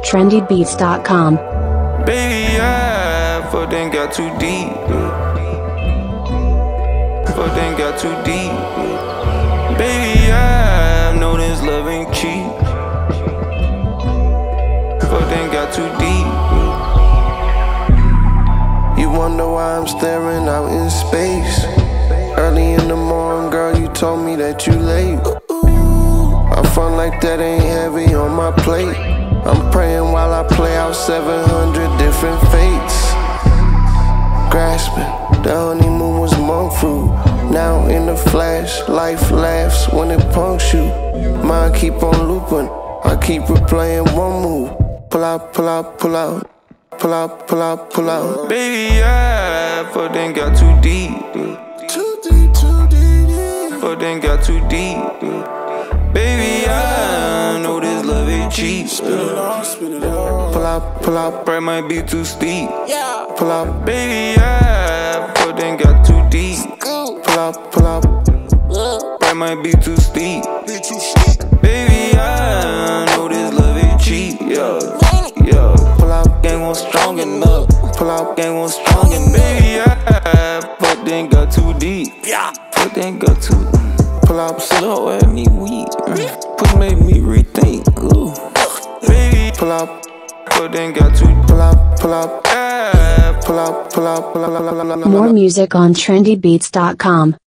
trendybeats.com. Baby, yeah, but then got too deep. But then got too deep. Baby, yeah, I know this love ain't cheap. But then got too deep. You wonder why I'm staring out in space. Early in the morning, girl, you told me that you late. I front like that ain't heavy on my plate. I'm praying while I play out 700 different fates. Grasping, the honeymoon was monk fruit. Now in the flash, life laughs when it punks you. Mind keep on looping, I keep replaying one move. Pull out, pull out, pull out. Pull out, pull out, pull out. Baby, yeah, but then got too deep. Too deep, too deep. But then got too deep. Baby, I know this love ain't cheap. Spin it off, spin it off. Pull out, price might be too steep. Yeah. Pull out, baby, yeah, but then got too deep. Pull out, price might be too steep. Baby, I know this love ain't cheap. Yeah, yeah. Pull out, game was strong enough. Pull out, game was strong enough. Baby, yeah, but then got too deep. Yeah, but then got too. Pull out, slow at me weak. Push made me rethink. Ooh. Baby, pull out, but then got too. Pull out, yeah. Pull out. More music on trendybeats.com.